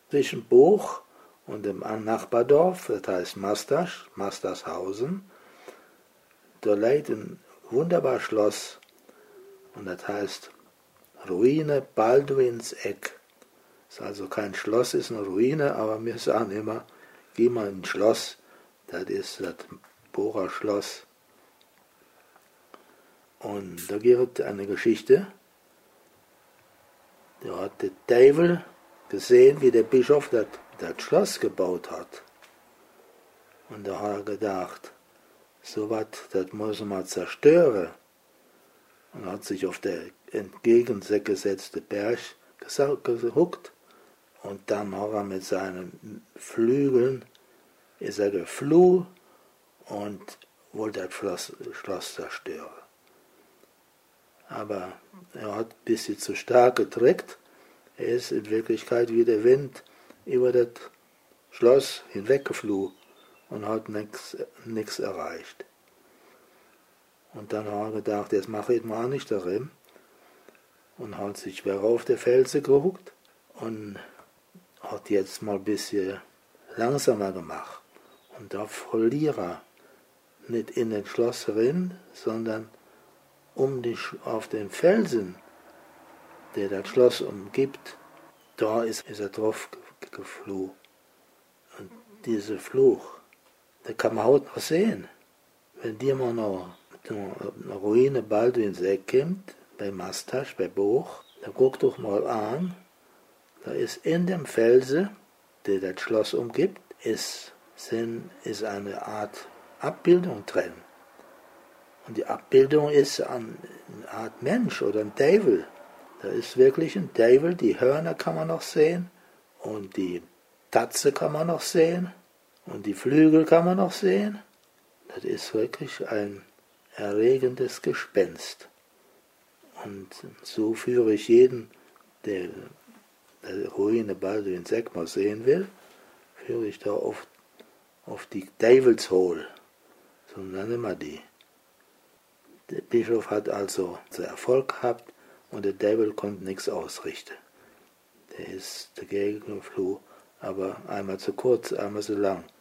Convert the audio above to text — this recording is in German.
zwischen Buch und dem Nachbardorf, das heißt Mastershausen. Da liegt ein wunderbares Schloss und das heißt Ruine Balduinseck. Ist also kein Schloss, ist eine Ruine, aber wir sagen immer, geh mal in ein Schloss, das ist das Bohrer Schloss. Und da gibt es eine Geschichte, da hat der Teufel gesehen, wie der Bischof das Schloss gebaut hat. Und da hat er gedacht, so was, das muss man zerstören. Und hat sich auf der entgegengesetzte Berg gehuckt und dann hat er mit seinen Flügeln ist er geflohen und wollte das Schloss zerstören. Aber er hat ein bisschen zu stark gedrückt. Er ist in Wirklichkeit wie der Wind über das Schloss hinweggeflogen und hat nichts erreicht. Und dann hat er gedacht, jetzt mache ich mal nicht darin. Und hat sich wieder auf der Felsen gehuckt und hat jetzt mal ein bisschen langsamer gemacht. Und da verliert er nicht in den Schloss rein, sondern auf den Felsen, der das Schloss umgibt, da ist er drauf geflogen. Und dieser Fluch, den kann man heute noch sehen. Wenn dir mal noch eine Ruine Balduinseck kommt, bei Mastasch, bei Buch, dann guck doch mal an, da ist in dem Felsen, der das Schloss umgibt, ist eine Art Abbildung drin. Und die Abbildung ist eine Art Mensch oder ein Teufel. Da ist wirklich ein Teufel, die Hörner kann man noch sehen und die Tatze kann man noch sehen und die Flügel kann man noch sehen. Das ist wirklich ein erregendes Gespenst. Und so führe ich jeden, der Ruine Balduinseck mal sehen will, führe ich da auf die Teufelshohl. So nennen wir die. Der Bischof hat also Erfolg gehabt und der Teufel konnte nichts ausrichten. Der ist dagegen geflohen, aber einmal zu kurz, einmal zu lang.